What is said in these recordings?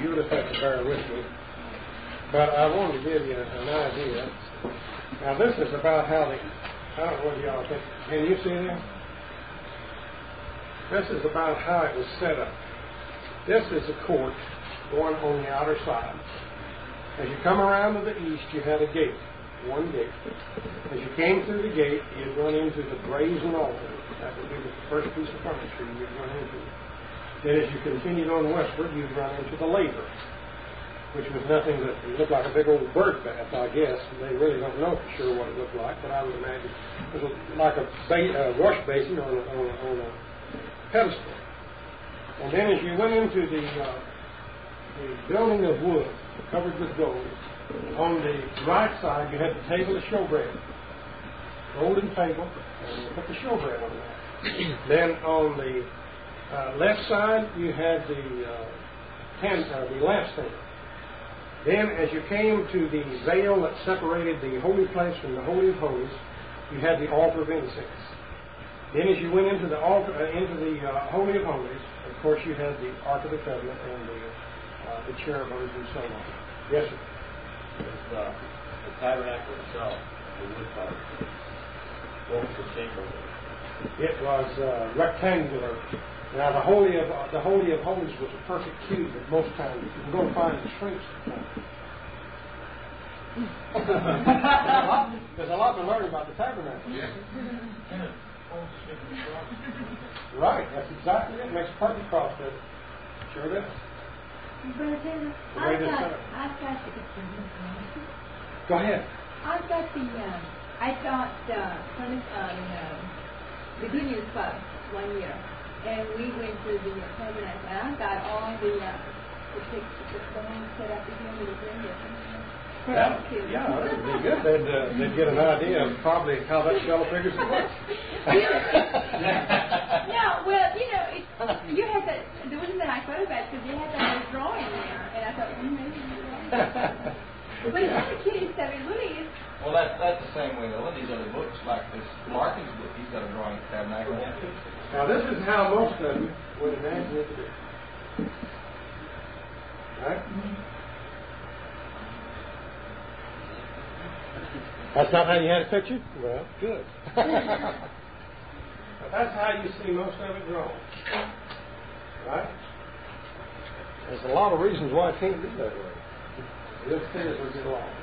you'll just have to bear with me. But I wanted to give you an idea. Now, this is about how I don't know what y'all think. Can you see this? This is about how it was set up. This is a court going on the outer side. As you come around to the east, you had a gate, one gate. As you came through the gate, you'd run into the brazen altar. That would be the first piece of furniture you'd run into. Then as you continued on westward, you'd run into the laver, which was nothing that looked like a big old bird bath, I guess. They really don't know for sure what it looked like, but I would imagine it was like a wash basin on a pedestal. And then as you went into the building of wood covered with gold, on the right side you had the table of showbread, golden table, and you put the showbread on that. Then on the left side you had the lampstand. Then as you came to the veil that separated the holy place from the Holy of Holies, you had the altar of incense. Then as you went into the altar, Holy of Holies, of course you had the Ark of the Covenant and the cherubims and so on. Yes, sir? The tabernacle itself, the wood part, what was the shape of it? It was rectangular. Now the Holy of Holies was a perfect cube at most times. You can go and find the shrinks. There's a lot to learn about the tabernacle. Yeah. Right, that's exactly it. It makes a perfect cross, does it? Sure does. Brother Taylor, I've got the Go ahead. I've got I taught the Good News Club one year, and we went to the tabernacle, and I got all the pictures, the ones set up again with the windows. Yeah, that would be good. They'd get an idea of probably how that shell figures it works. No, well, you had that. The reason that I thought about it because you had that little drawing there, and I thought, maybe. But it's not a kiddie stuff. It really is. Well, that's the same way. All of these other books, like this Larkin's book, he's got a drawing of the tabernacle. Now, this is how most of them would imagine it to be. Right? That's not how you had it pictured? Well, good. But that's how you see most of it drawn. Right? There's a lot of reasons why it can't be that way. It appears we get along.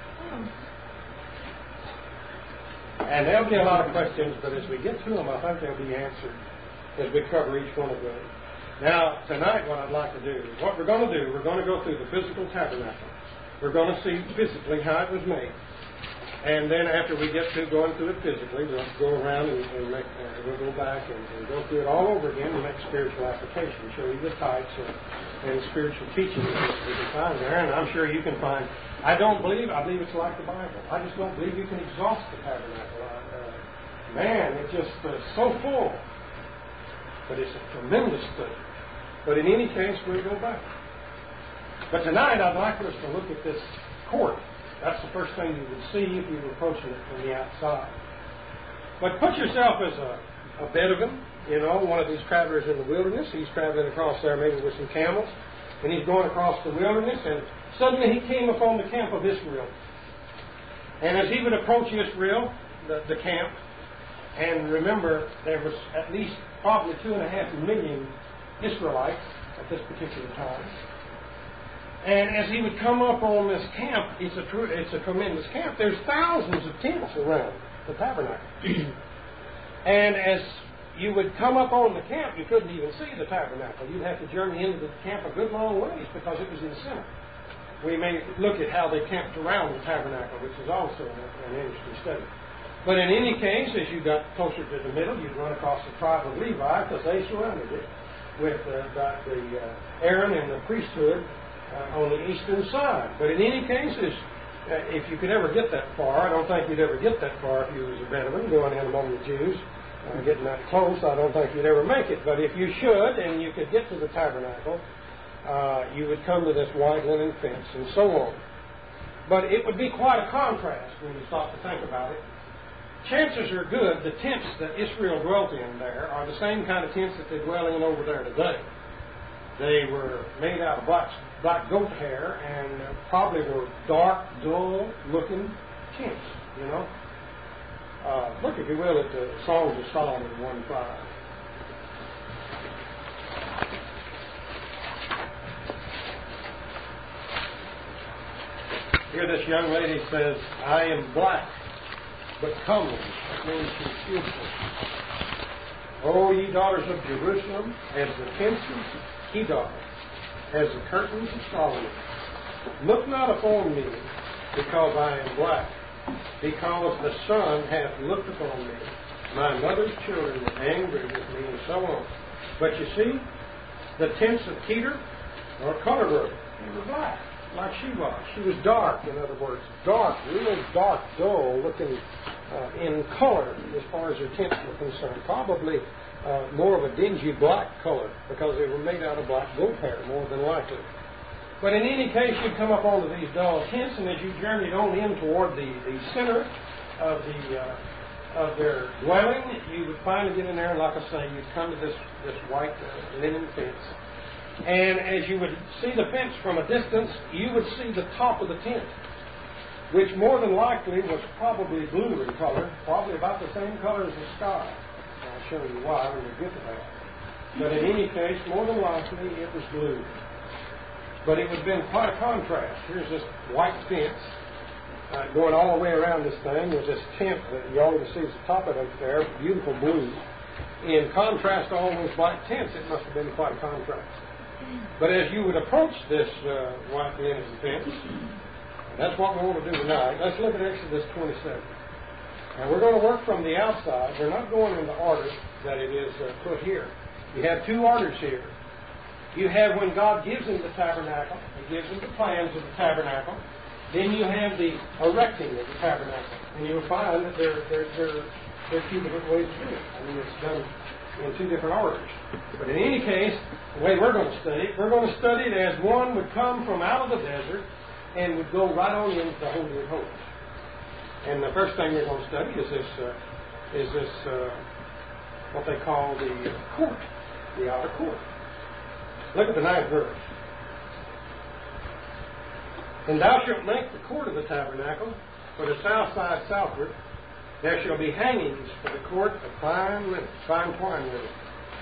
And there'll be a lot of questions, but as we get to them, I think they'll be answered as we cover each one of them. Now, tonight what I'd like to do is what we're going to do, we're going to go through the physical tabernacle. We're going to see physically how it was made. And then after we get to going through it physically, we'll go around and we'll go back and go through it all over again and make spiritual application, show you the types and spiritual teachings that we can find there. And I'm sure you can find, I believe it's like the Bible. I just don't believe you can exhaust the tabernacle. Man, it's just so full. But it's a tremendous study. But in any case, we'll go back. But tonight I'd like us to look at this court. That's the first thing you would see if you were approaching it from the outside. But put yourself as a Bedouin, one of these travelers in the wilderness. He's traveling across there maybe with some camels, and he's going across the wilderness, and suddenly he came upon the camp of Israel. And as he would approach Israel, the camp, and remember, there was at least probably 2.5 million Israelites at this particular time. And as he would come up on this camp, it's a tremendous camp. There's thousands of tents around the tabernacle. And as you would come up on the camp, you couldn't even see the tabernacle. You'd have to journey into the camp a good long ways because it was in the center. We may look at how they camped around the tabernacle, which is also an interesting study. But in any case, as you got closer to the middle, you'd run across the tribe of Levi because they surrounded it with Aaron and the priesthood on the eastern side. But in any case, if you could ever get that far, I don't think you'd ever get that far if you was a Bedouin going in among the Jews. Getting that close, I don't think you'd ever make it. But if you should, and you could get to the tabernacle, you would come to this white linen fence and so on. But it would be quite a contrast when you stop to think about it. Chances are good the tents that Israel dwelt in there are the same kind of tents that they dwell in over there today. They were made out of black goat hair and probably were dark, dull-looking tents, you know. Look, if you will, at the Songs of Solomon 1:5. Here this young lady says, I am black, but comely. That means she's beautiful. O ye daughters of Jerusalem, as the tents of Kedar, as the curtains of Solomon. Look not upon me, because I am black, because the sun hath looked upon me. My mother's children were angry with me, and so on. But you see, the tents of Kedar are color-ruddy. They were black, like she was. She was dark, in other words. Dark, really dark, dull, looking in color as far as her tents were concerned. Probably more of a dingy black color, because they were made out of black goat hair, more than likely. But in any case, you'd come up onto these dull tents, and as you journeyed on in toward the center of their dwelling, you would finally get in there, and like I say, you'd come to this white linen fence. And as you would see the fence from a distance, you would see the top of the tent, which more than likely was probably blue in color, probably about the same color as the sky. I'll show you why when we get to that. But in any case, more than likely, it was blue. But it would have been quite a contrast. Here's this white fence going all the way around this thing with this tent that you always see at the top of it there, beautiful blue. In contrast to all those black tents, it must have been quite a contrast. But as you would approach this white linen fence, that's what we want to do tonight. Let's look at Exodus 27. And we're going to work from the outside. We're not going in the order that it is put here. You have two orders here. You have when God gives them the tabernacle, He gives them the plans of the tabernacle. Then you have the erecting of the tabernacle. And you'll find that there are two different ways to do it. I mean, it's done in two different orders. But in any case, the way we're going to study it as one would come from out of the desert and would go right on into the Holy of Holies. And the first thing we're going to study is this what they call the court, the outer court. Look at the 9th verse. And thou shalt make the court of the tabernacle for the south side southward. There shall be hangings for the court of fine linen, fine twine linen,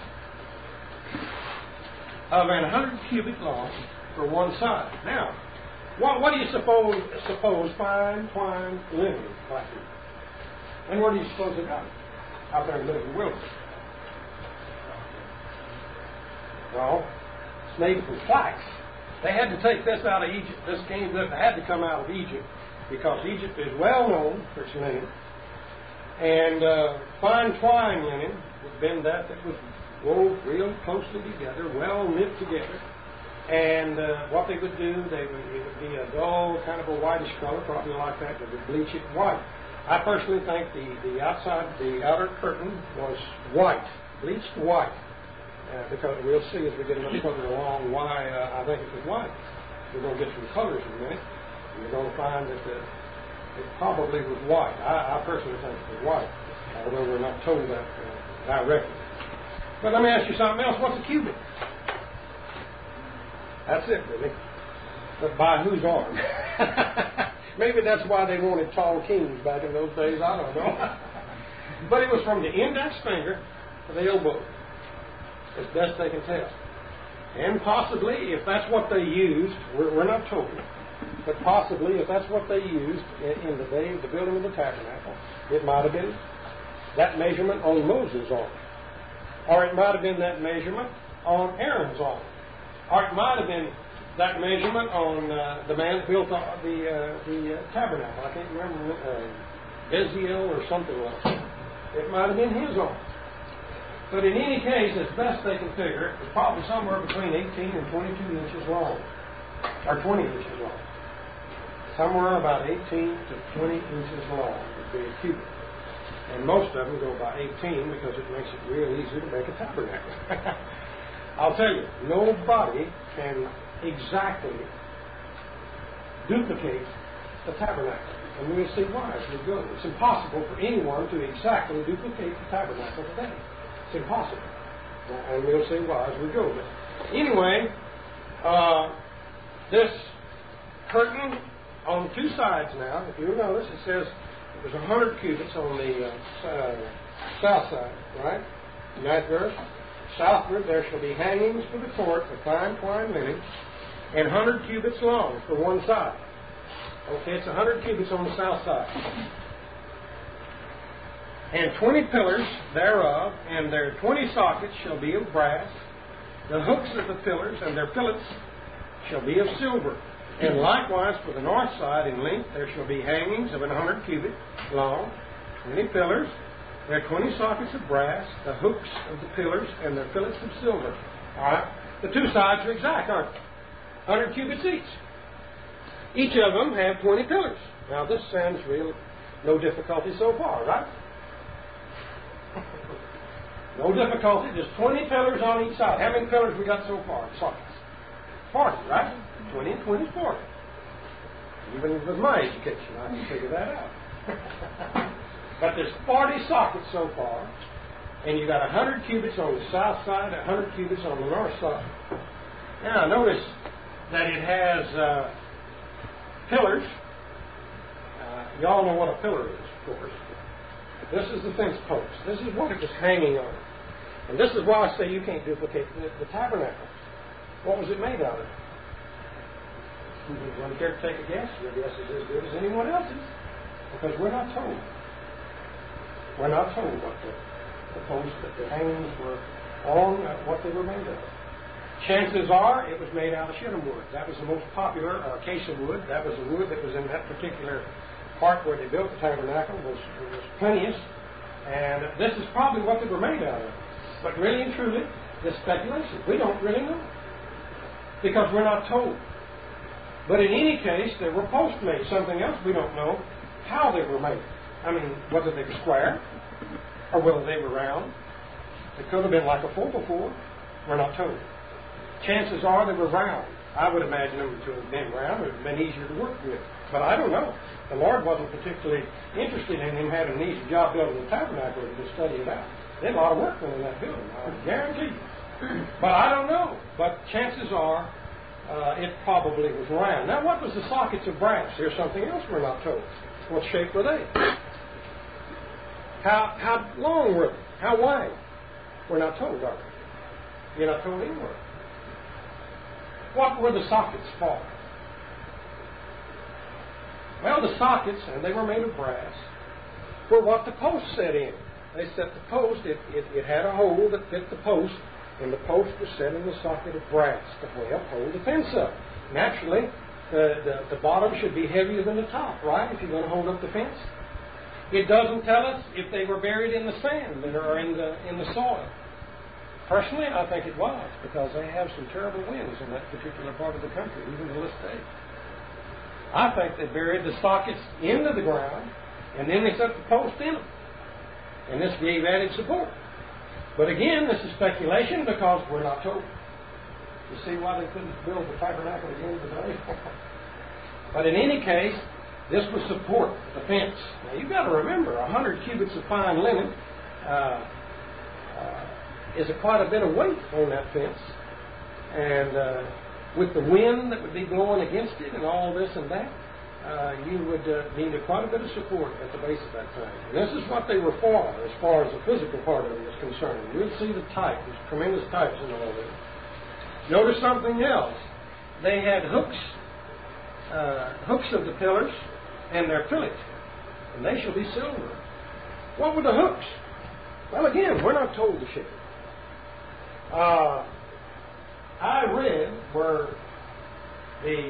of 100 cubit long for one side. Now, what do you suppose fine twine linen like it? And where do you suppose it got it? Out there in the middle of the wilderness. Well, it's made from flax. They had to take this out of Egypt. This had to come out of Egypt because Egypt is well known for its linen. And fine twine linen would have been that was wove real closely together, well knit together. And what they would do, it would be a dull, kind of a whitish color, probably like that. They would bleach it white. I personally think the outer curtain was white, bleached white. Because we'll see as we get a little further along why I think it was white. We're going to get some colors in a minute. And you're going to find that it probably was white. I personally think it was white, although we're not told that directly. But let me ask you something else. What's a cubit? That's it, really. But by whose arm? Maybe that's why they wanted tall kings back in those days. I don't know. But it was from the index finger to the elbow, as best they can tell. And possibly, if that's what they used, we're not told, but possibly, if that's what they used in the day of the building of the tabernacle, it might have been that measurement on Moses' arm. Or it might have been that measurement on Aaron's arm. Or it might have been that measurement on the man that built the tabernacle. I can't remember, Beziel or something like that. It might have been his arm. But in any case, as best they can figure, it's probably somewhere between 18 and 22 inches long, or 20 inches long. Somewhere about 18 to 20 inches long would be a cubit. And most of them go by 18 because it makes it real easy to make a tabernacle. I'll tell you, nobody can exactly duplicate the tabernacle. And we'll see why as we go. It's impossible for anyone to exactly duplicate the tabernacle today. It's impossible. And we'll see why as we go. But Anyway, this curtain on two sides now, if you'll notice, it says there's 100 cubits on the south side, right? Ninth verse. Southward there shall be hangings for the court of fine twined linen, and 100 cubits long for one side. Okay, it's 100 cubits on the south side. And 20 pillars thereof, and their 20 sockets shall be of brass. The hooks of the pillars and their fillets shall be of silver. And likewise for the north side in length there shall be hangings of 100 cubit long, 20 pillars, their 20 sockets of brass, the hooks of the pillars, and their fillets of silver. All right? The two sides are exact, aren't they? 100 cubits each. Each of them have 20 pillars. Now this sounds real, no difficulty so far, right? No difficulty, just 20 pillars on each side. How many pillars we got so far? Sockets. 40, right? 20 and 20 is 40. Even with my education, I can figure that out. But there's 40 sockets so far, and you got 100 cubits on the south side, 100 cubits on the north side. Now, notice that it has pillars. You all know what a pillar is, of course. This is the fence post. This is what it was hanging on. And this is why I say you can't duplicate the tabernacle. What was it made out of? Want to care to take a guess? Your guess is as good as anyone else's, because we're not told. We're not told what the posts, that the hangings were on, what they were made of. Chances are it was made out of shittim wood. That was the most popular, acacia wood. That was the wood that was in that particular part where they built the tabernacle was plenteous. And this is probably what they were made out of. But really and truly, this speculation. We don't really know, because we're not told. But in any case, they were post made. Something else we don't know how they were made. I mean, whether they were square or whether they were round. It could have been like a 4x4. We're not told. Chances are they were round. I would imagine them to have been round. It would have been easier to work with. But I don't know. The Lord wasn't particularly interested in him having an easy job building the tabernacle to just study it out. They had a lot of work done in that building, I guarantee you. But I don't know. But chances are it probably was round. Now, what was the sockets of brass? Here's something else we're not told. What shape were they? How long were they? How wide? We're not told, are we? You're not told anywhere. What were the sockets for? Well, the sockets, and they were made of brass, were what the post set in. They set the post, it had a hole that fit the post, and the post was set in the socket of brass to help hold the fence up. Naturally, the bottom should be heavier than the top, right, if you're going to hold up the fence. It doesn't tell us if they were buried in the sand or in the soil. Personally, I think it was, because they have some terrible winds in that particular part of the country, even to this day. I think they buried the sockets into the ground, and then they set the post in them. And this gave added support. But again, this is speculation, because we're not told. You see why they couldn't build the tabernacle again today? But in any case, this would support the fence. Now, you've got to remember, 100 cubits of fine linen is quite a bit of weight on that fence. And with the wind that would be blowing against it and all this and that, you would need quite a bit of support at the base of that thing. And this is what they were for, as far as the physical part of it is concerned. You'll see the type. There's tremendous types in all this. Notice something else. They had hooks of the pillars and their fillets, and they shall be silver. What were the hooks? Well, again, we're not told the shape. I read where the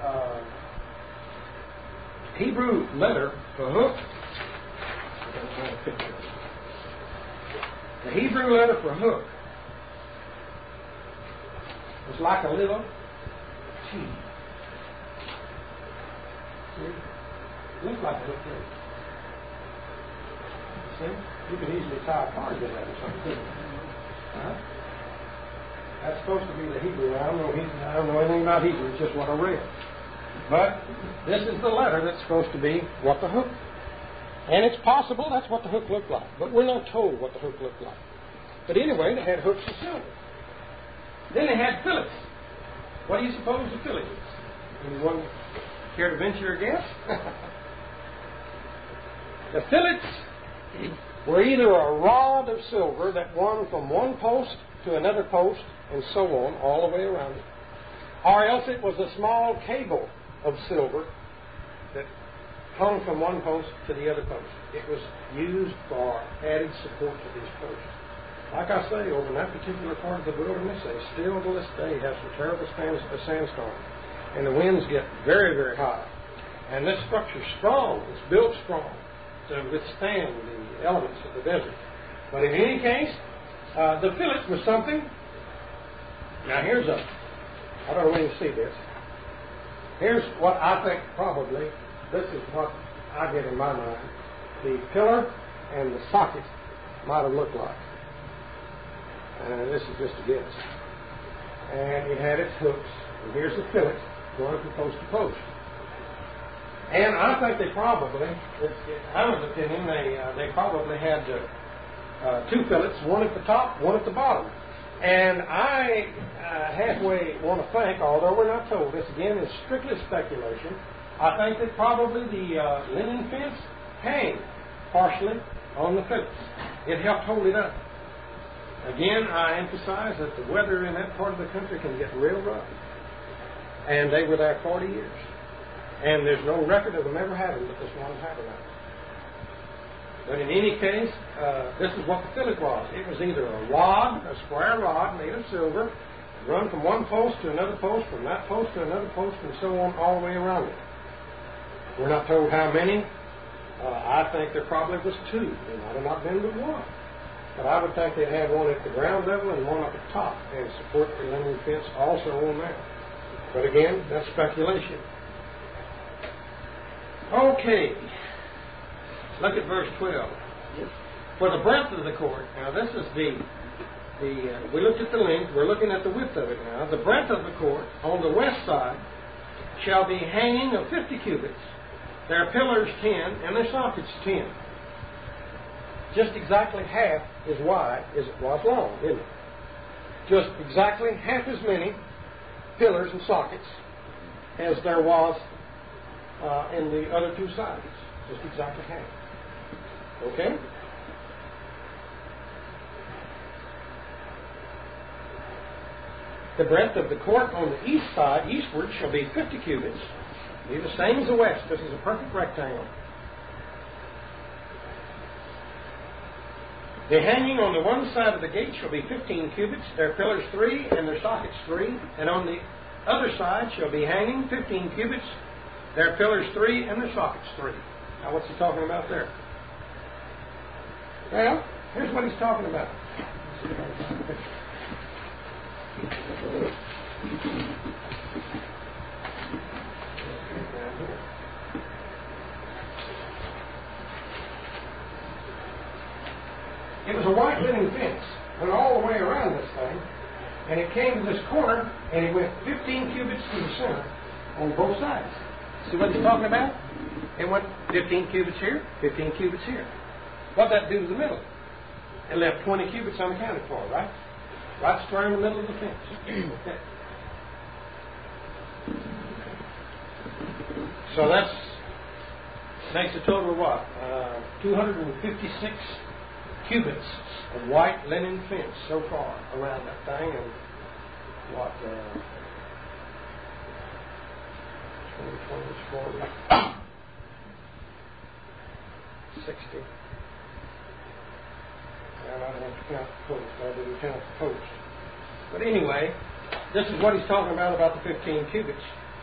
Hebrew letter for hook. The Hebrew letter for hook was like a little T. See? It looks like a hook there. See? You could easily tie a car to that or something. That's supposed to be the Hebrew. I don't know anything about Hebrew. It's just what I read. But this is the letter that's supposed to be what the hook. And it's possible that's what the hook looked like. But we're not told what the hook looked like. But anyway, they had hooks of silver. Then they had fillets. What do you suppose a fillet is? Anyone care to venture a guess? The fillets were either a rod of silver that won from one post to another post and so on, all the way around it, or else it was a small cable of silver that hung from one post to the other post. It was used for added support to these posts. Like I say, over in that particular part of the wilderness, they still to this day have some terrible sandstorms. And the winds get very, very high. And this structure's strong. It's built strong to withstand the elements of the desert. But in any case, the fillet was something. Now here's I don't know when you see this. Here's what I think probably, this is what I get in my mind, the pillar and the socket might have looked like. This is just a guess. And it had its hooks. And here's the fillet going from post to post. And I think they probably, I'm of the opinion, they probably had two fillets, one at the top, one at the bottom. And I halfway want to think, although we're not told, this again is strictly speculation, I think that probably the linen fence hang partially on the fillets. It helped hold it up. Again, I emphasize that the weather in that part of the country can get real rough. And they were there 40 years. And there's no record of them ever having but this one tabernacle. But in any case, this is what the fillet was. It was either a rod, a square rod made of silver, run from one post to another post, from that post to another post, and so on all the way around it. We're not told how many. I think there probably was two. There might have not been but one. But I would think they'd have one at the ground level and one up at the top and support the linen fence also on that. But again, that's speculation. Okay. Look at verse 12. For the breadth of the court, now this is we looked at the length, we're looking at the width of it now. The breadth of the court on the west side shall be hanging of 50 cubits. Their pillars 10 and their sockets 10. Just exactly half as wide as it was long, isn't it? Just exactly half as many pillars and sockets as there was in the other two sides. Just exactly half. Okay? The breadth of the court on the east side, eastward, shall be 50 cubits. Be the same as the west. This is a perfect rectangle. The hanging on the one side of the gate shall be 15 cubits, their pillars 3 and their sockets 3, and on the other side shall be hanging 15 cubits, their pillars 3 and their sockets 3. Now what's he talking about there? Well, here's what he's talking about. It was a white linen fence, went all the way around this thing, and it came to this corner, and it went 15 cubits to the center on both sides. See what he's talking about? It went 15 cubits here, 15 cubits here. What did that do to the middle? It left 20 cubits unaccounted for, right? Right square in the middle of the fence. Okay. So that makes a total of what? 256 cubits of white linen fence so far around that thing, and what? 60. And I don't want to count the post. I didn't count the post. But anyway, this is what he's talking about the 15 cubits.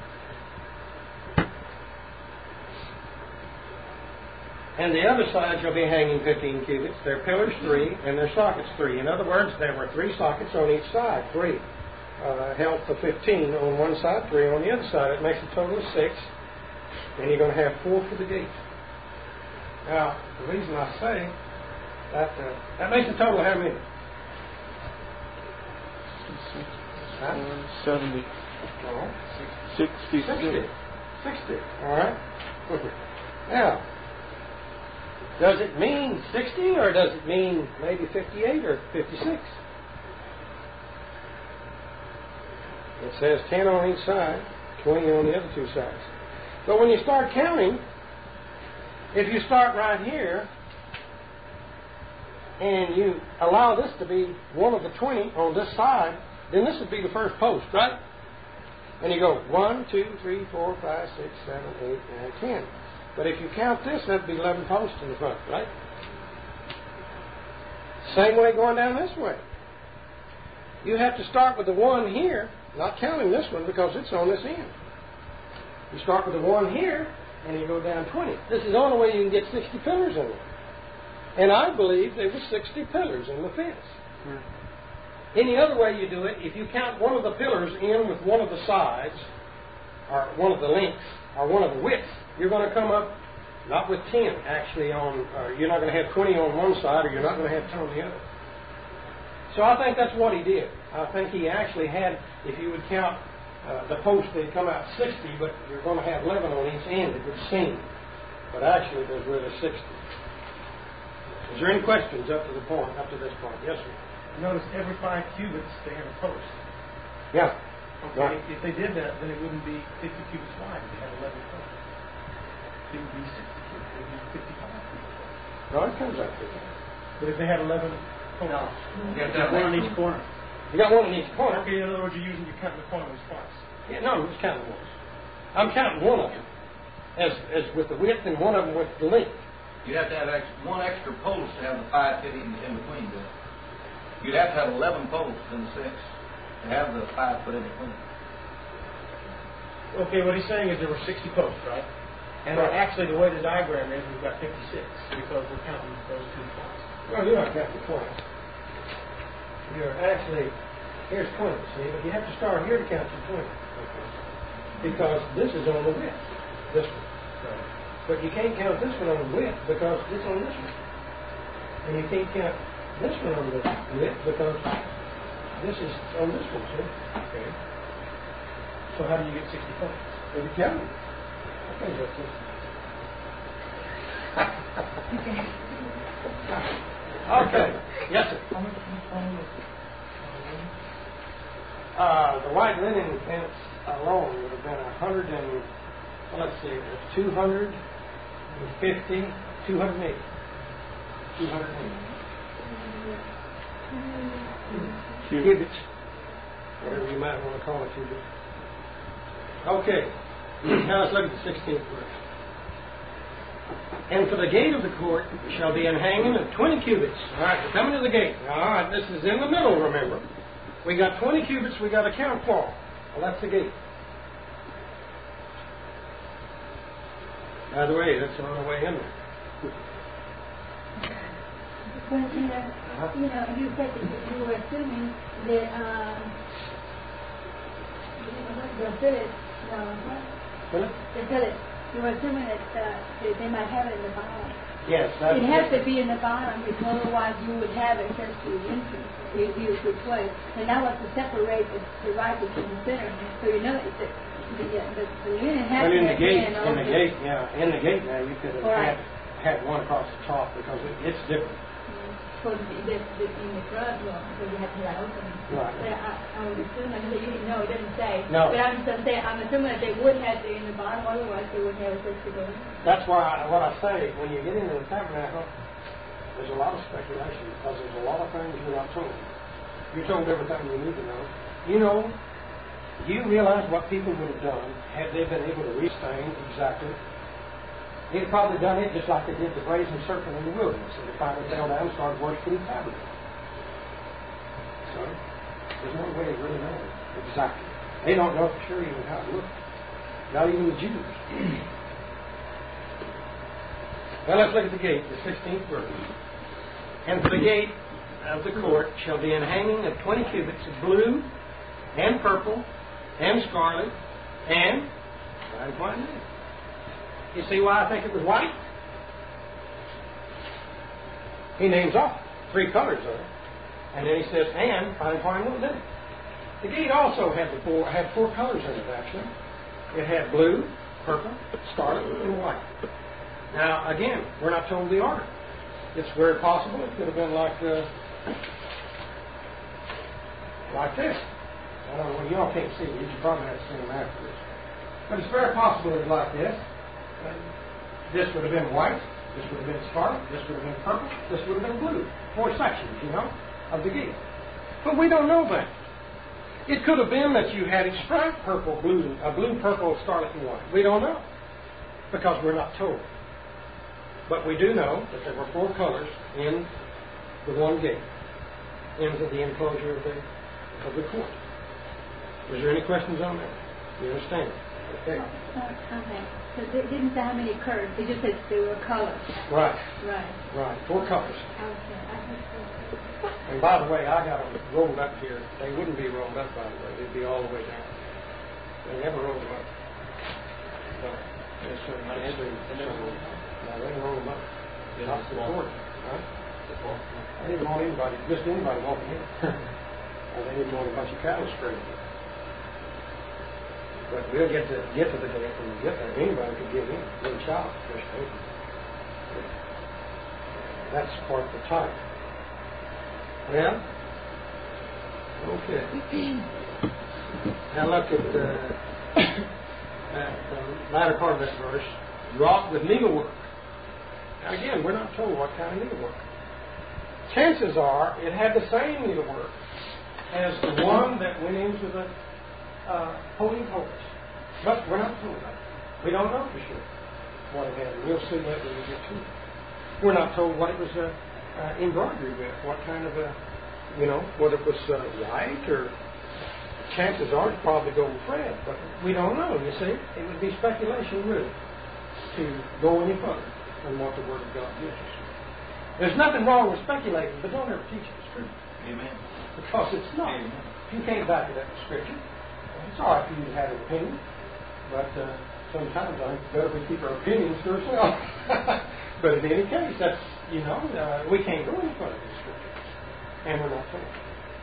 And the other side shall be hanging 15 cubits, their pillars 3, and their sockets 3. In other words, there were 3 sockets on each side. 3 held the 15 on one side, 3 on the other side. It makes a total of 6. And you're going to have 4 for the gate. Now, the reason I say that makes a total of how many? 70. No. 60. 60. All right. Now, does it mean 60 or does it mean maybe 58 or 56? It says 10 on each side, 20 on the other two sides. But when you start counting, if you start right here, and you allow this to be one of the 20 on this side, then this would be the first post, right? And you go 1, 2, 3, 4, 5, 6, 7, 8, 9, 10. But if you count this, that'd be 11 posts in the front, right? Same way going down this way. You have to start with the 1 here, not counting this one because it's on this end. You start with the 1 here, and you go down 20. This is the only way you can get 60 pillars in there. And I believe there were 60 pillars in the fence. Any other way you do it, if you count one of the pillars in with one of the sides, or one of the lengths, or one of the widths, you're going to come up not with 10 actually on, you're not going to have 20 on one side, or you're not going to have 10 on the other. So I think that's what he did. I think he actually had, if you would count the post, they'd come out 60, but you're going to have 11 on each end, it would seem. But actually, there's really 60. Is there any questions up to this point? Yes, sir. Notice every 5 cubits they have a post. Yeah. Okay. Right. If they did that, then it wouldn't be 50 cubits wide. They had 11 posts. It would be 60 cubits. It would be 55 cubits. No, it comes out 50. But if they had 11 posts, You have to have one on each corner. You got one in each corner. Okay, in other words, you're counting the corners twice. Yeah, no, I'm just counting ones. I'm counting one of them as with the width and one of them with the length. You'd have to have one extra post to have the 5 fit in between. You'd have to have 11 posts in the 6 to have the 5 put in between. Okay, what he's saying is there were 60 posts, right? And Right. actually, the way the diagram is, we've got 56 because we're counting those 2 points. Well, you're not counting 20. You're actually, here's 20, see? But you have to start here to count to 20. Okay. Because this is on the width, this one. Right. But you can't count this one on the width because it's on this one. And you can't count this one on the width because this is on this one, see? Okay. So how do you get 60 points? If you count them. I think that's it. Okay. Yes, sir. The white linen fence alone would have been 100 and, well, let's see, it was 250, 280. 280. Cubits. Whatever you might want to call it, cubits. Okay. Now let's look at the 16th verse. And for the gate of the court shall be an hanging of 20 cubits. All right, we're coming to the gate. All right, this is in the middle, remember. We got 20 cubits we got to count for. Well, that's the gate. By the way, that's the only way in there. Well, you said that you were assuming that the village, Really? the village, you were assuming that they might have it in the bottom. Yes. That's It has to be in the bottom because otherwise you would have access to the entrance if you would place. And that was to separate the right between the center. So you know that the unit has But to in have the gate, been in the open. gate, yeah, in the gate now you could have Right. had one across the top because it's different. For the in the front wall, so you have to have opening. Right. But I would assume, like you didn't know, it doesn't say. No. But I'm just saying, I'm assuming that they would have it in the bottom, otherwise they wouldn't have access to go in. That's why what I say, when you get into the tabernacle, there's a lot of speculation because there's a lot of things you're not told. You're told everything you need to know. Do you realize what people would have done had they been able to read things exactly? They'd probably done it just like they did the brazen serpent in the wilderness, and they finally fell down and started worshiping the tabernacle. So, there's no way of really knowing exactly. They don't know for sure even how it looked. Not even the Jews. Well, let's look at the gate, the 16th verse. And for the gate of the court shall be an hanging of 20 cubits of blue, and purple, and scarlet, and white linen. You see why I think it was white? He names off 3 colors of it. And then he says, and fine linen. The gate also had 4 colors in it, actually. It had blue, purple, scarlet, and white. Now, again, we're not told the order. It's very possible it could have been like this. I don't know, you all can't see it. You should probably have to see them afterwards. But it's very possible it's like this. This would have been white. This would have been scarlet. This would have been purple. This would have been blue. 4 sections, of the gate. But we don't know that. It could have been that you had it striped purple, blue, purple, scarlet, and white. We don't know because we're not told. But we do know that there were 4 colors in the one gate into the enclosure of the court. Was there any questions on that? You understand? Okay. Okay. So it didn't say how many curves. It just said there were colors. Right. Right. Right. 4 colors. Okay. And by the way, I got them rolled up here. They wouldn't be rolled up, by the way. They'd be all the way down. They never roll them up. No. Yes, sir. No, they didn't roll them up. Not the court. Right? I didn't want anybody, just anybody walking in. They didn't want a bunch of cattle straight. But we'll get to the gate when we get there. Anybody could get in. Little child, especially. That's part of the type. Yeah? Okay. Now look at the latter part of this verse. Wrought with needlework. Now again, we're not told what kind of needlework. Chances are it had the same needlework as the one that went into the Holy of Holies. But we're not told that. We don't know for sure what it had. We'll see that when we get to it. We're not told what it was embroidered with, what kind of whether it was white or chances are it's probably gold thread, but we don't know, you see. It would be speculation really to go any further than what the Word of God gives us. There's nothing wrong with speculating, but don't ever teach it as truth. Amen. Because it's not. Amen. You can't back it up with Scripture. It's all right for you to have an opinion, but sometimes I think it's better if we keep our opinions to ourselves. But in any case, that's, we can't go any further with Scripture. And we're not told.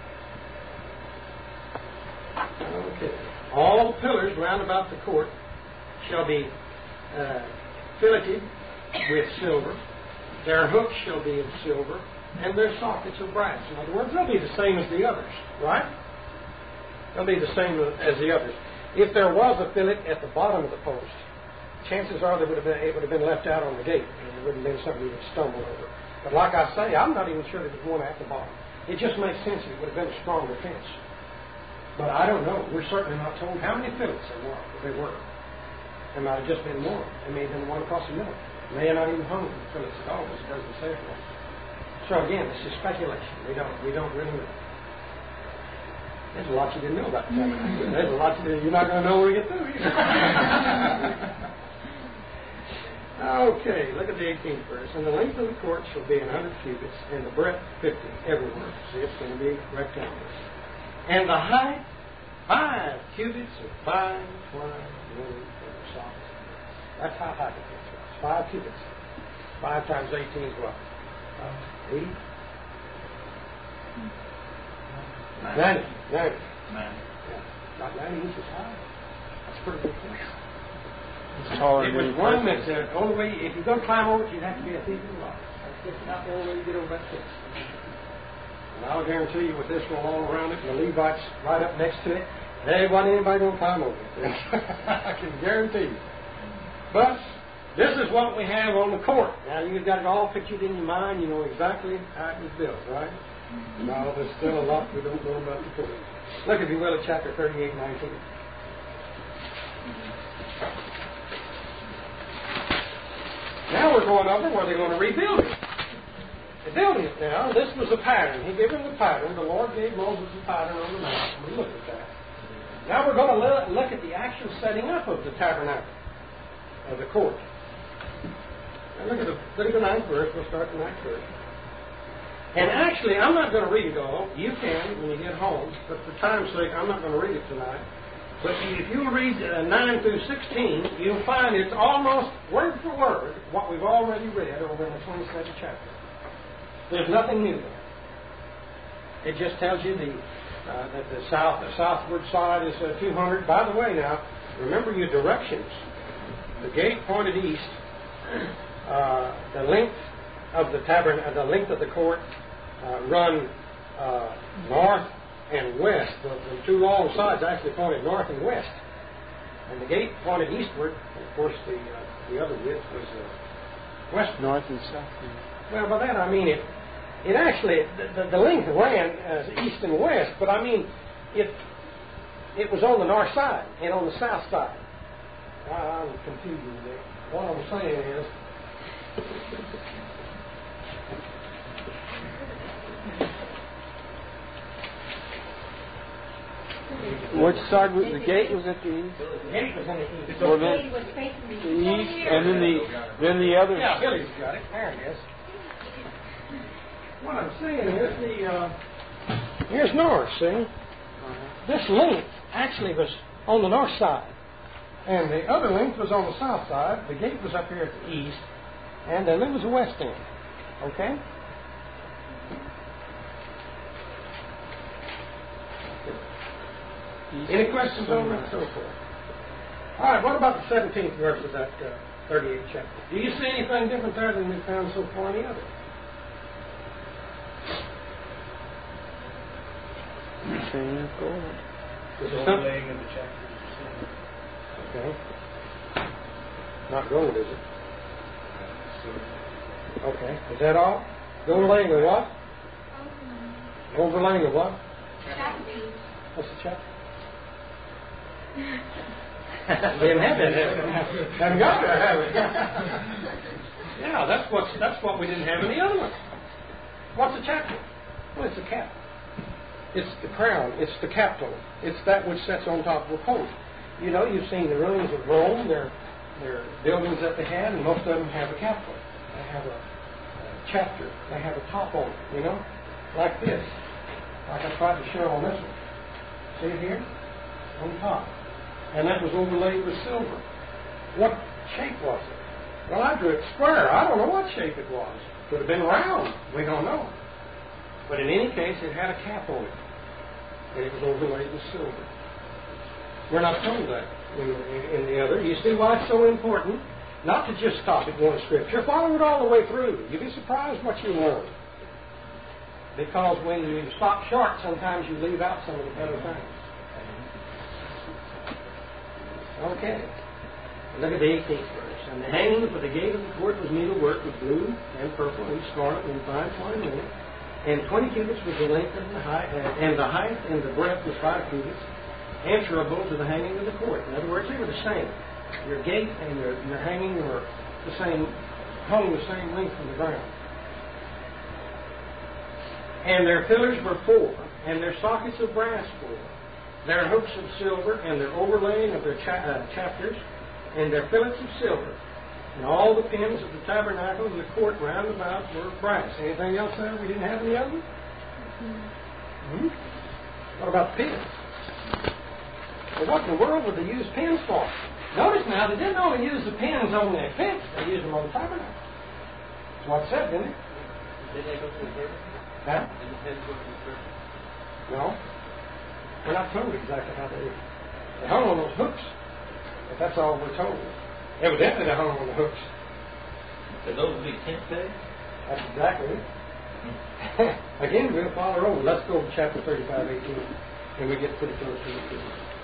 Okay. All pillars round about the court shall be filleted with silver. Their hooks shall be of silver, and their sockets of brass. In other words, they'll be the same as the others, right? They'll be the same as the others. If there was a fillet at the bottom of the post, chances are it would have been left out on the gate, and it wouldn't have been something you would stumble over. But like I say, I'm not even sure there was one at the bottom. It just makes sense that it would have been a strong defense. But I don't know. We're certainly not told how many fillets there were. There might have just been one. There may have been one across the middle. They are not even hung for fillets at all. This doesn't say it right. So again, this is speculation. We don't really know. There's a lot you didn't know about the tabernacle. There's a lot you're not going to know when we get through either. Okay, look at the 18th verse. And the length of the court shall be 100 cubits, and the breadth 50 everywhere. See, it's going to be rectangular. And the height 5 cubits of fine twine wool for the sockets. That's how high it is. 5 cubits. 5 times 18 is what? 80? 90. Yeah, about 90 inches high. That's pretty good thing. It was one that the only way, if you're going to climb over it, you'd have to be a thief in the rock. That's just not the only way you get over that fence. And I'll guarantee you with this one all around it, and the Levites right up next to it, there wasn't anybody going to climb over it. I can guarantee you. But this is what we have on the court. Now, you've got it all pictured in your mind. You know exactly how it was built, right? No, there's still a lot we don't know about the court. Look, if you will, at chapter 38:19. Now we're going over where they're going to rebuild it. They're building it now. This was a pattern. He gave them the pattern. The Lord gave Moses the pattern on the mountain. We looked at that. Now we're going to look at the actual setting up of the tabernacle, of the court. Now look at the 9th verse. We'll start the 9th verse. And actually, I'm not going to read it all. You can when you get home. But for time's sake, I'm not going to read it tonight. But if you read 9 through 16, you'll find it's almost word for word what we've already read over in the 22nd chapter. There's nothing new there. It just tells you that the southward side is 200. By the way, now, remember your directions. The gate pointed east. The length of the tabernacle, the length of the court run north and west. The two long sides actually pointed north and west. And the gate pointed eastward. And of course, the other width was west. North and south. Well, by that I mean it actually, the length ran east and west, but I mean, it was on the north side and on the south side. I'm confused there. What I'm saying is, which side was the gate? Was at the east? the gate was in the east. Well, The then, gate was facing the east, and then the other. Yeah, Billy's got it. There it is. What I'm saying is here's north, see? This length actually was on the north side. And the other length was on the south side. The gate was up here at the east. And then there was the west end. Okay? Any questions on that so far? All right, what about the 17th verse of that 38th chapter? Do you see anything different there than we found so far in the other? Same gold. Is The it something? overlaying of the chapters. Okay. Not gold, is it? Okay. Is that all? Overlaying of what? Overlaying of what? What's the chapter? We haven't had that, have we? Haven't got there, have we? Yeah, that's what we didn't have in the other one. What's the chapter? Well, it's the cap. It's the crown. It's the capital. It's that which sits on top of a post. You know, you've seen the ruins of Rome. They're buildings that they had, and most of them have a capital. They have a chapter. They have a top on it, you know, like this. Like I tried to show on this one. See it here? On top. And that was overlaid with silver. What shape was it? Well, I drew it square. I don't know what shape it was. Could have been round. We don't know. But in any case, it had a cap on it. And it was overlaid with silver. We're not told that in the other. You see why it's so important? Not to just stop at one scripture. Follow it all the way through. You'll be surprised what you learn. Because when you stop short, sometimes you leave out some of the better things. Okay. Look at the 18th verse. And the hanging for the gate of the court was needlework with blue and purple and scarlet and fine twined linen. And 20 cubits was the length and the height, and the height and the breadth was 5 cubits, answerable to the hanging of the court. In other words, they were the same. Your gate and your hanging were the same, hung the same length from the ground. And their pillars were 4, and their sockets of brass 4, their hooks of silver, and their overlaying of their chapters, and their fillets of silver. And all the pins of the tabernacle and the court round about were brass. Anything else there we didn't have in the other? Mm-hmm. What about the pins? Well, what in the world would they use pins for? Notice now, they didn't only use the pins on the fence, they used them on the tabernacle. That's what it said, didn't it? Did they go to the curtain? Huh? Did the pins go to the curtain? No. We're not told exactly how they hung on those hooks. But that's all we're told. Evidently they hung on the hooks. So those would be tent pegs? That's exactly it. Again, we'll follow over. Let's go to chapter 35:18, and we get pretty close to it.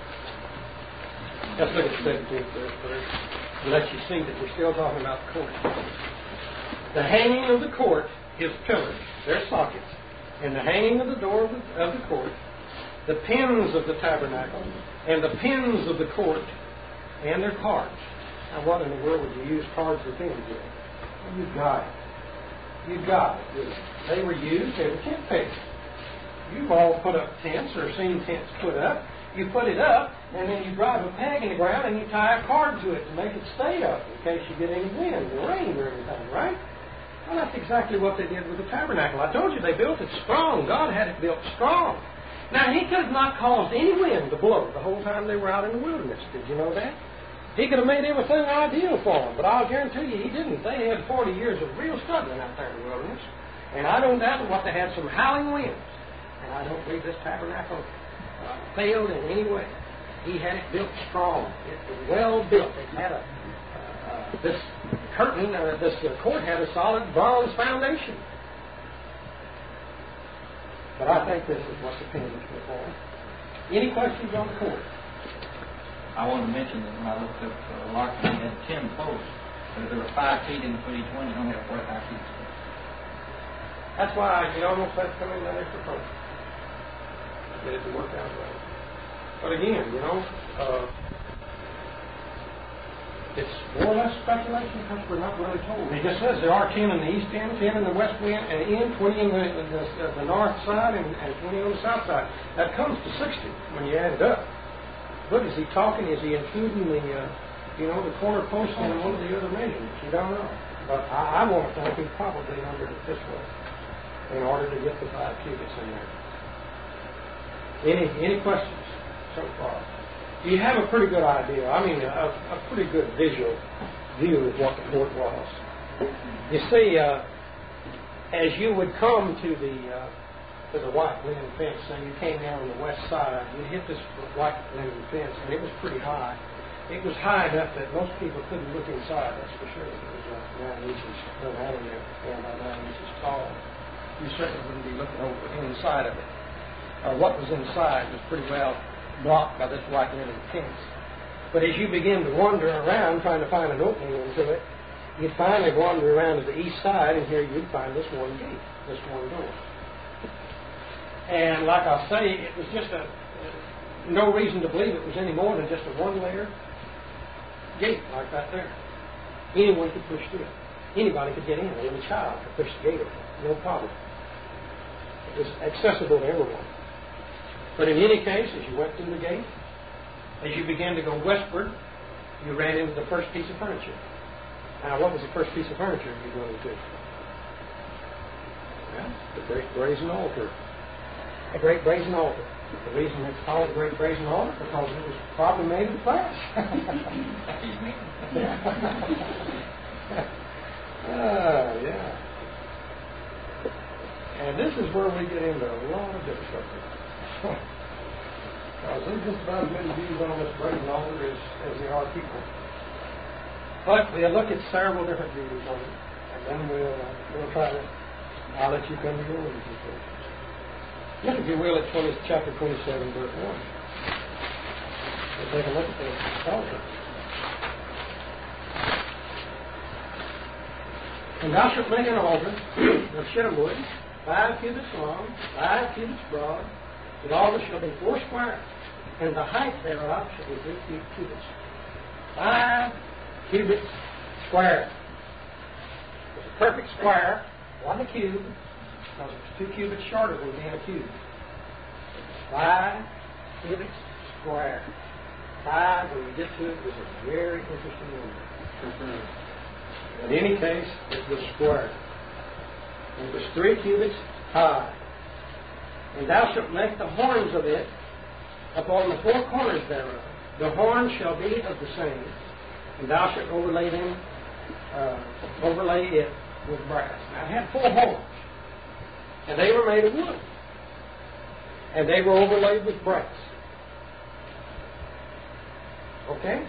Let's look at the 17th verse first, and let you see that we're still talking about the court. The hanging of the court is pillars, their sockets, and the hanging of the door of the court, the pins of the tabernacle, and the pins of the court, and their cards. Now, what in the world would you use cards or pins with? Well, you got it. You got it. They were used as tent pegs. You've all put up tents or seen tents put up. You put it up, and then you drive a peg in the ground, and you tie a card to it to make it stay up in case you get any wind or rain or anything, right? Well, that's exactly what they did with the tabernacle. I told you they built it strong. God had it built strong. Now, He could have not caused any wind to blow the whole time they were out in the wilderness. Did you know that? He could have made everything ideal for them, but I'll guarantee you He didn't. They had 40 years of real struggling out there in the wilderness, and I don't doubt what they had some howling winds. And I don't believe this tabernacle failed in any way. He had it built strong. It was well built. It had this curtain, this court had a solid bronze foundation. But I think this is what the pins were for. Any questions on the court? I wanted to mention that when I looked up Larkin, he had 10 posts, but if there were 5 feet in between each one, you only have 45 feet. That's why you almost have to come in that extra post. Get it to work out right. But again, it's more or less speculation because we're not really told. It just says there are 10 in the east end, 10 in the west end, 20 in the north side, and 20 on the south side. That comes to 60 when you add it up. But is he talking? Is he including the corner post in one of the other measurements? You don't know. But I want to think he probably numbered it this way in order to get the 5 cubits in there. Any questions so far? You have a pretty good idea. I mean, a pretty good visual view of what the court was. You see, as you would come to the white linen fence, and you came down on the west side, you hit this white linen fence, and it was pretty high. It was high enough that most people couldn't look inside, that's for sure. It was 9 inches, about 9 inches tall. You certainly wouldn't be looking over inside of it. What was inside was pretty well blocked by this white linen fence. But as you begin to wander around trying to find an opening into it, you'd finally wander around to the east side, and here you'd find this one gate, this one door. And like I say, it was just no reason to believe it was any more than just a one-layer gate like that there. Anyone could push through it. Anybody could get in. Even a child could push the gate open. No problem. It was accessible to everyone. But in any case, as you went through the gate, as you began to go westward, you ran into the first piece of furniture. Now, what was the first piece of furniture you were going to? Well, the great brazen altar. A great brazen altar. The reason it's called a great brazen altar because it was probably made of glass. Yeah. And this is where we get into a lot of difficulty. Because there's just about as many views on this brazen altar as there are people. But we'll look at several different views on it, and then we'll try to. I'll let you come to your own conclusions. Look, if you will, at chapter 27, verse 1. We'll take a look at the altar. And thou shalt make an altar of shittim wood, 5 cubits long, 5 cubits broad. The altar shall be 4 square, and the height thereof shall be 3 cubits. 5 cubits square. It's a perfect square, wasn't a cube, because it was 2 cubits shorter than being a cube. 5 cubits square. 5, when you get to it, is a very interesting number. In any case, it was square. And it was 3 cubits high. And thou shalt make the horns of it upon the 4 corners thereof. The horns shall be of the same. And thou shalt overlay it with brass. Now it had 4 horns. And they were made of wood. And they were overlaid with brass. Okay?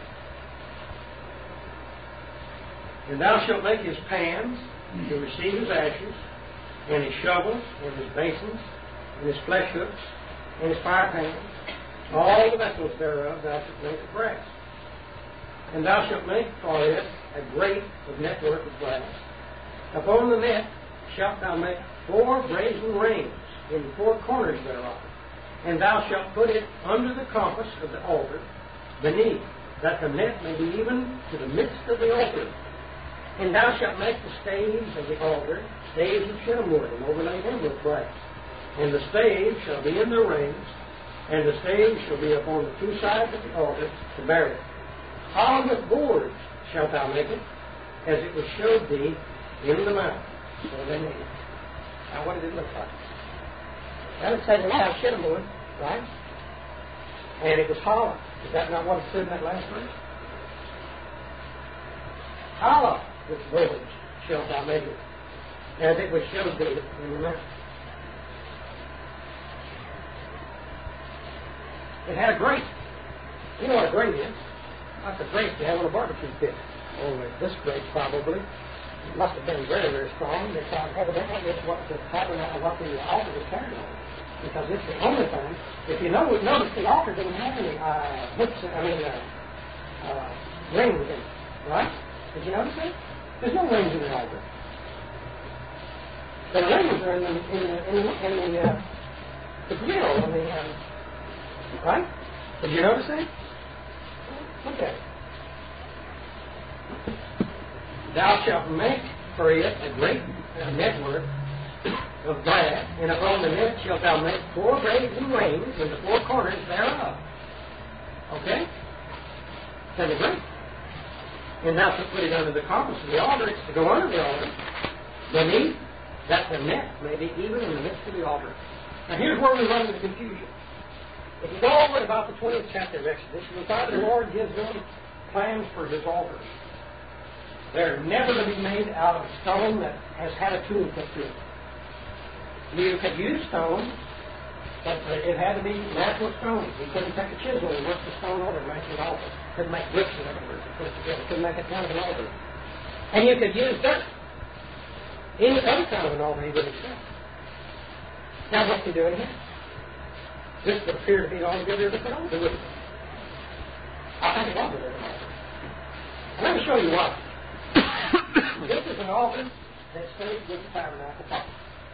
And thou shalt make his pans to receive his ashes, and his shovels, and his basins, and his flesh hooks, and his fire pans. All the vessels thereof thou shalt make of brass. And thou shalt make for it a grate of network of brass. Upon the net shalt thou make 4 brazen rings in the 4 corners thereof. And thou shalt put it under the compass of the altar beneath, that the net may be even to the midst of the altar. And thou shalt make the staves of the altar, staves of shittim wood, and overlay them with brass. And the staves shall be in their rings, and the staves shall be upon the 2 sides of the altar to bear it. Hollow with boards shalt thou make it, as it was showed thee in the mount. So they made it. Now what did it look like? Well, it said it had shittim wood, right? And it was hollow. Is that not what it said in that last verse? Hollow with boards shalt thou make it, as it was showed thee in the mount. It had a grate. You know what a grate is? That's a grate you have on a barbecue pit. Only this grate probably must have been very, very strong because evidently it's what the tabernacle, what the altar was carried on. because it's the only thing. If you notice the altar didn't have any rings in it, right? Did you notice that? There's no rings in the altar. The rings are in the grill, right? Did you notice that? Look at it. Thou shalt make for it a great network of brass, and upon the net shalt thou make 4 brazen rings in the 4 corners thereof. Okay? That's a great. And thou shalt put it under the compass of the altar. It's to go under the altar, beneath, that the net may be even in the midst of the altar. Now here's where we run into confusion. If you go over to about the 20th chapter of Exodus, you'll find the Lord gives them plans for His altars. They're never to be made out of stone that has had a tool put to it. You could use stone, but it had to be natural stone. You couldn't take a chisel and work the stone over and make an altar. Couldn't make bricks, in other words. Couldn't make it kind of an altar. And you could use dirt. Any other kind of an altar He wouldn't accept. Now what's He doing here? This would appear to be altogether a different altar, wouldn't it? I think it was a different altar. And let me show you why. This is an altar that stayed with the tabernacle part.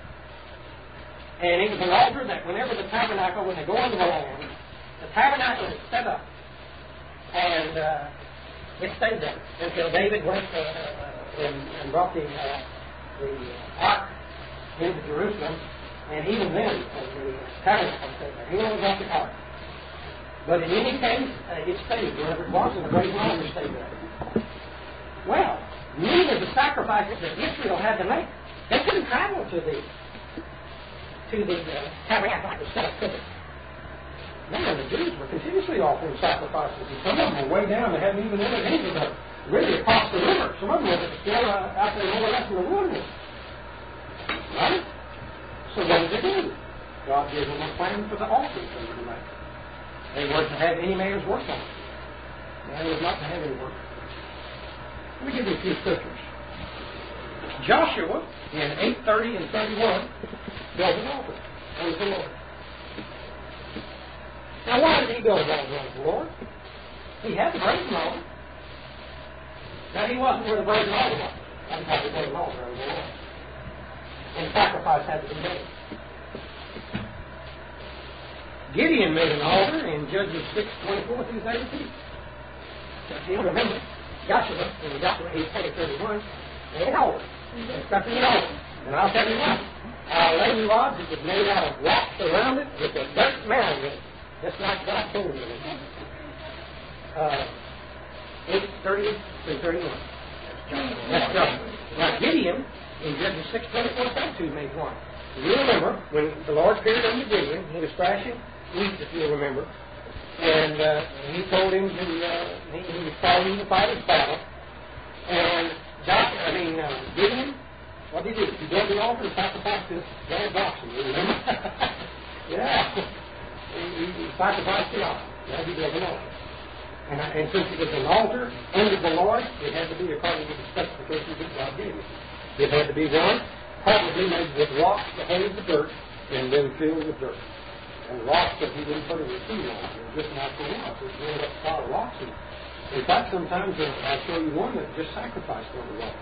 And it was an altar that whenever the tabernacle, when they go into the land, the tabernacle is set up. And it stayed there until David went and brought the ark into Jerusalem. And even then, the tabernacle stayed there. He only brought the ark. But in any case, it stayed wherever it was, and the brazen altar stayed there. Well, many of the sacrifices that Israel had to make, they couldn't travel to the tabernacle like the set up could. Man, the Jews were continuously offering sacrifices, and some of them were way down. They hadn't even entered into the really across the river. Some of them were still out there more or less in the wilderness. Right? So what did they do? God gave them a plan for the altars they were to make. They weren't to have any man's work on it. Man was not to have any work. Let me give you a few scriptures. Joshua, in 8:30 and 31, built an altar unto the Lord. Now, why did he build an altar unto the Lord? He had the brazen altar. Now, he wasn't where the brazen altar was. That's how he built an altar unto the Lord. And sacrifice had to be made. Gideon made an altar in Judges 6:24 through 32. If you remember, Joshua, in Joshua 8:31, made an altar. Constructed an altar. And I'll tell you what, our lady rods, it was made out of rocks around it with a dirt mound in it, just like God told me. 8:30 through 31. That's Joshua. Now Gideon, in Judges 6:24-32, made one. You remember, when the Lord appeared unto Gideon, he was thrashing wheat, if you remember, and he told him he was fighting the fight his battle. And Gideon, what did he do? He built the altar and sacrificed this bad oxen, you remember? Yeah. He sacrificed the oxen. Yeah, he built an altar. And since it was an altar under the Lord, it had to be according to the specifications that God gave him. It had to be one, probably made with rocks to hold the dirt, and then filled with dirt. And rocks that he didn't put a receipt on. It was just natural rocks. It was made up solid rocks. And in fact, sometimes I'll show you one that just sacrificed on the rock.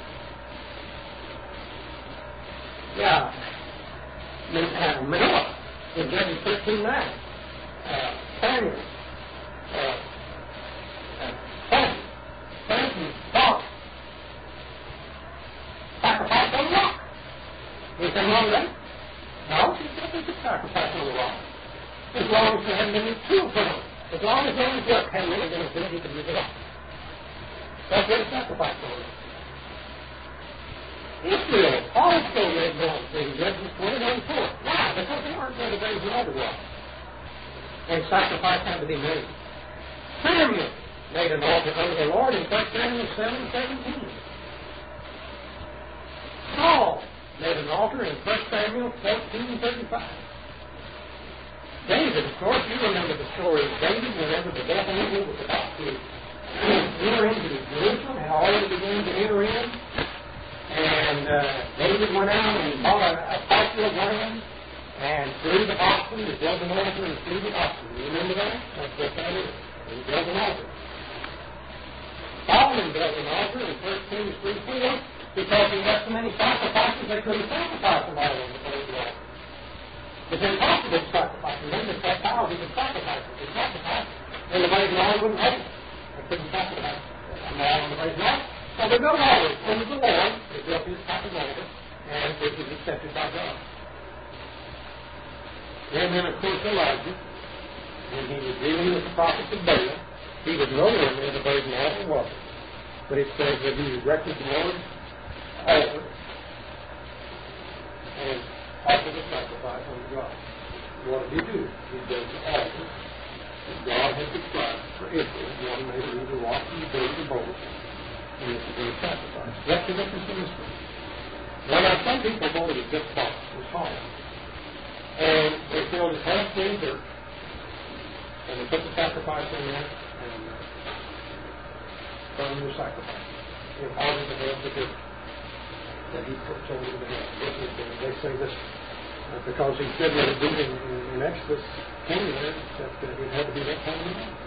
Yeah. Manoah, in Judges 13:9. Samuel. Samson, Saul. Sacrifice on the rock. Anything wrong with that? No, they could sacrifice on the rock. As long as there hadn't been any tool put on it. As long as man's work hadn't really been into it, he could use it up. That's what a sacrifice on it. Israel also made one in Judges 21:4. Why? Because they weren't going to raise the altar rock. And sacrifice had to be made. Samuel made an altar unto the Lord in 1 Samuel 7:17. Saul made an altar in 1 Samuel 14:35. David, of course, you remember the story of David whenever the death angel was about to enter into Jerusalem, how all already began to enter in. And David went out and bought a parcel of land And through the oxen, he built an altar and through the oxen. You remember that? That's what that is. He built an altar. Solomon built an altar in 1 Kings 3:4 because he had so many sacrifices they couldn't sacrifice them all on the third wall. It's impossible to sacrifice them. Then there's that power he could sacrifice it. They sacrificed and the brazen altar wouldn't have it. They couldn't sacrifice them all on the brazen altar. So they built altars under the Lord. They built his type of altar, and it was accepted by God. And then, of course, Elijah, when he was dealing with the prophets of Baal, he was nowhere near the brazen altar was. But it says that he erected the Lord's altar and offered a sacrifice unto God. What did he do? He built the altar that God had prescribed for Israel. One may either walk in the build the bowl, and this is a sacrifice. That's the difference in this one. Now, some people believe this box was hollow. And they filled his half full of dirt, and they put the sacrifice in there, and burned the sacrifice. In order to have the dirt that he told them to have. They say this because he said what he did in Exodus came there, that it had to be that kind of